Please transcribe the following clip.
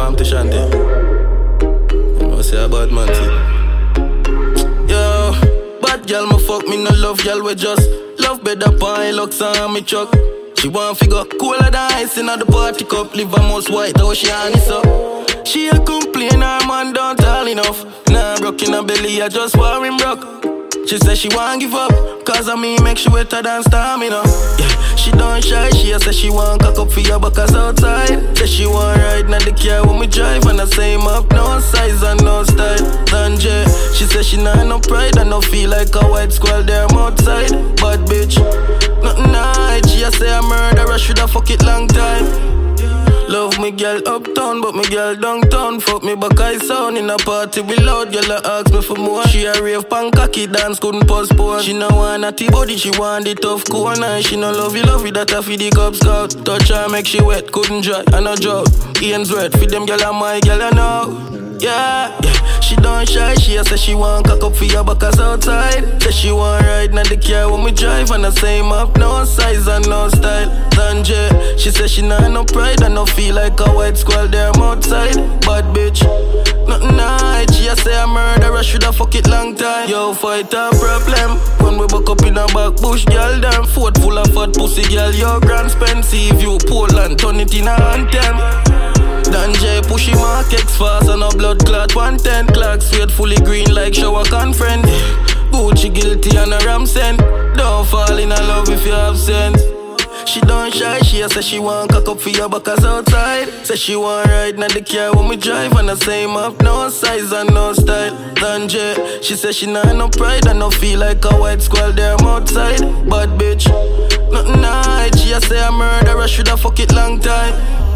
to Shanti. You know, say a bad man thing. Yo, bad girl, me fuck me no love girl, we just love better pine, looks on me truck. She want figure cooler than ice in the party cup. Live a most white, how she honest up. She a complain, her man don't tall enough. Nah, broke in her belly, I just want him broke. She say she want give up, cause of me make she wetter than stamina. Yeah, she don't shy, she a say she want cock up for your backers outside. Say she want ride in the car when we drive, and I same up, no size and no style. Danje, she say she not no pride and no feel like a white squirrel there I'm outside. Bad bitch, nothing night, she a say a murderer, shoulda fuck it long time. Love me girl uptown, but me girl downtown. Fuck me back I sound in a party we loud. Girl ask me for more. She a rave pan cocky dance, couldn't postpone. She no want a T-body, she want the tough corner. She no love you that a feed the Cub Scout. Touch her make she wet, couldn't dry, and no drought. Ian's red, feed them girl and my girl I know. Yeah, she don't shy, she a say she want cock up for your backers outside. Say she want ride in the car when we drive, and the same up, no size and no style. Danje, she say she not no pride and no feel like a white squirrel there I'm outside. Bad bitch, nothing night, she a say a murderer, shoulda fuck it long time. Yo, fight a problem, when we buck up in a back bush, girl damn. Fort full of fat pussy, girl, your grand Spencer view, Portland, turn it in a anthem. Danje pushy markets fast and a blood clot 110 clock straight fully green like shower conference. Gucci guilty and a ram sent. Don't fall in love if you have sense. She don't shy, she a say she want cock up for your backers outside. Say she want ride in the car when we drive, and the same up, no size and no style. Danje, she say she not no pride and no feel like a white squirrel there I'm outside. Bad bitch, nothing night, she a say a murderer, shoulda fuck it long time.